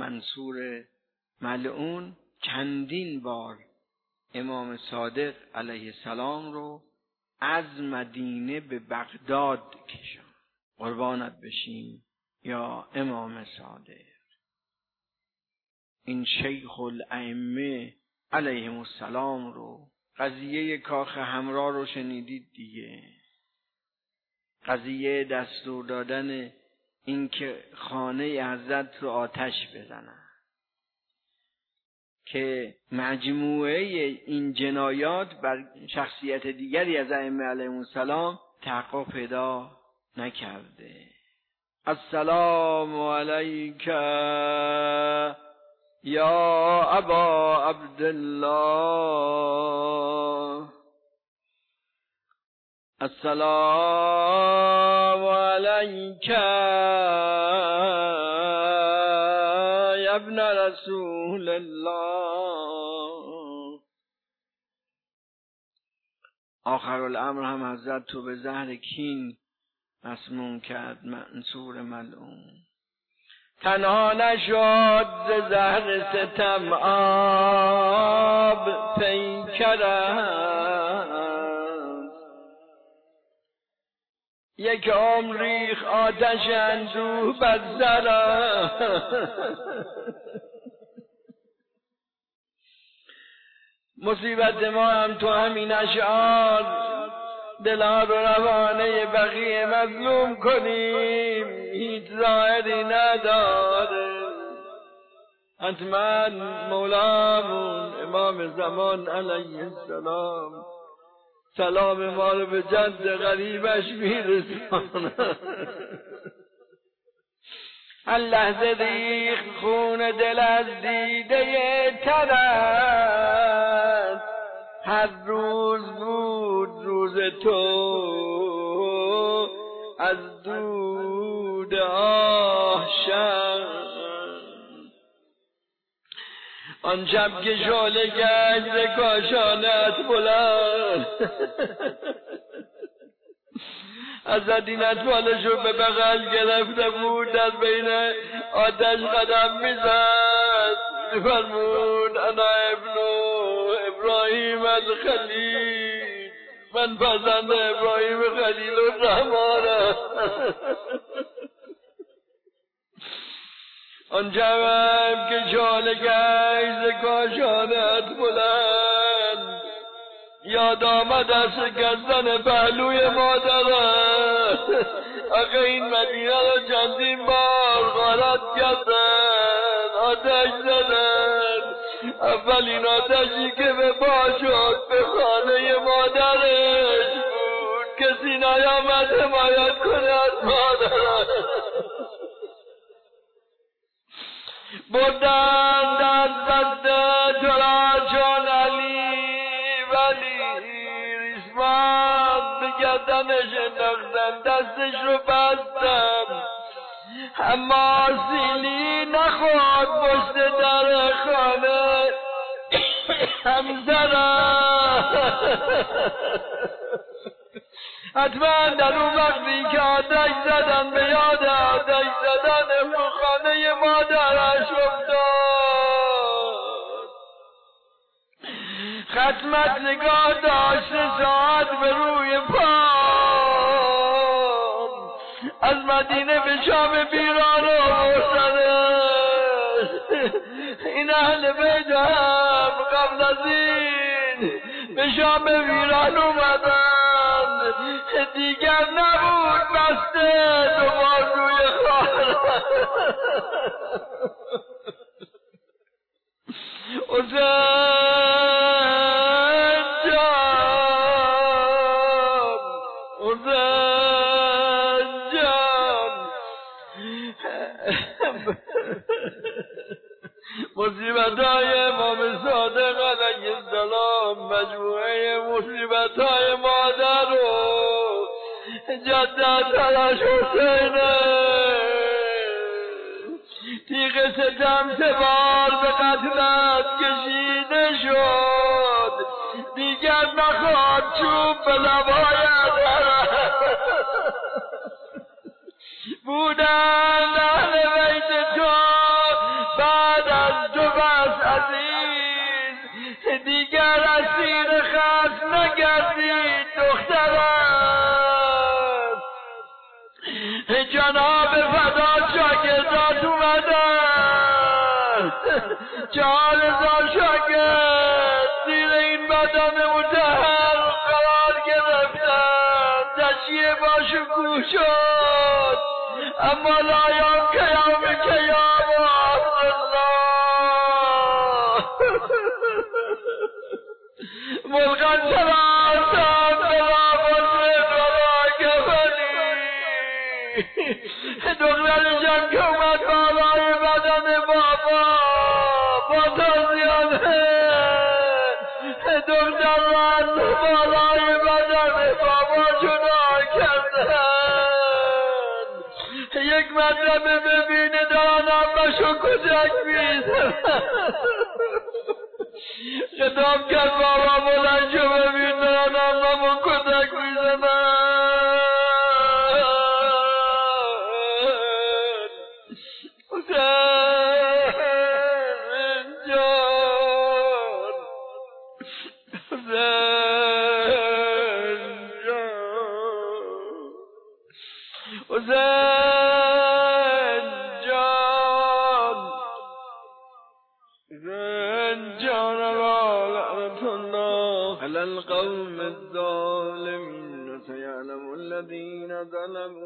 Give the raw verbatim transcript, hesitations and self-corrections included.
منصور ملعون چندین بار امام صادق علیه السلام رو از مدینه به بغداد کشان. قربانت بشیم یا امام صادق. این شیخ الائمه علیهم السلام رو، قضیه کاخ حمرا رو شنیدید دیگه. قضیه دستور دادن این که خانه حضرت رو آتش بزنن، که مجموعه این جنایات بر شخصیت دیگری از ائمه علیهم السلام تحقق پیدا نکرده. السلام علیک یا ابا عبدالله، السلام علیک یا ابن رسول الله. آخر الامر هم حضرت تو به زهر کین مسموم کرد منصور ملعون. تنها نشد ز زهر ستم آب پیکرد، یک عمر ریخ آتش اندوه بر سرم. مصیبت ما هم تو همین اشعار دلها رو روانه بقیه مظلوم کنیم، هیچ ظاهری نداره. حتما مولامون امام زمان علیه السلام سلام ما رو به جد غریبش میرسانه. هر لحظه ریخ خون دل از دیده ترت، هر روز بود روز تو از دود آه شب. آن شب که شعله گشت ز کاشانت بلند، حضرت این اطفالشو به بغل گرفته بود، در بین آتش قدم میزد، میفرمود انا ابن ابراهیم الخلیل، من فرزند ابراهیم خلیل الرحمانم. آن شب که شعله گشت ز کاشانت بلند، یاد آمد از شکستن پهلوی مادرت. آخه این مدینه را چندین بار غارت کردن، آتش زدن. اولین آتشی که به پا شد به خانه مادرش بود، کسی نیامد حمایت کنه از مادرش. بردن در دست تراجان علی ولی ریسمان به گردنش انداختن، دستش رو بستن، اما سیلی نخورد پشت در خانه همسرم. حتما در اون وقتی که آتش زدن به یاد آتش زدن به خانه مادرش افتاد. ختمت نگاه داشت ساعت به روی پام، از مدینه به شام بیران آوردنش. این اهل بیت هم قبل از این به شام ویران اومدن، دیگر نبود بسته دوبار روی خانه. حسین جان، حسین جان، مصیبت‌های امام صادق علیه السلام مجموعه مصیبت‌های مادر و جدتش حسینه. تیغ ستم سه بار به قتلت کشیده شد، دیگر نخواد چوب به لبایت بودن اهل بیت تو بعد از تو بس عزیز دیگر اسیر خصم نگردی دخترم. جناب فدا شاگردات اومدن، چهار هزار شاگرد زیر این بدن مطهر قرار گرفتن. تشییع با شکوه شد اما لایان کیام کیام و عبدالله ملغن سلاسم بلا بسرد ولا کفنی. دخترشم که اومد بالای بدن بابا با تازیانه دختر را از بالای بدن بابا جدا کردن. یک مطلبه ببینه دارن امشو کتک میزن. خطاب کرد بابا بلند شو ببین دارن اممون کتک میزنن. حسین جان حسین جان حسین جان حسین جان لعنة الله على القوم الظالمين سيعلم الذين ظلموا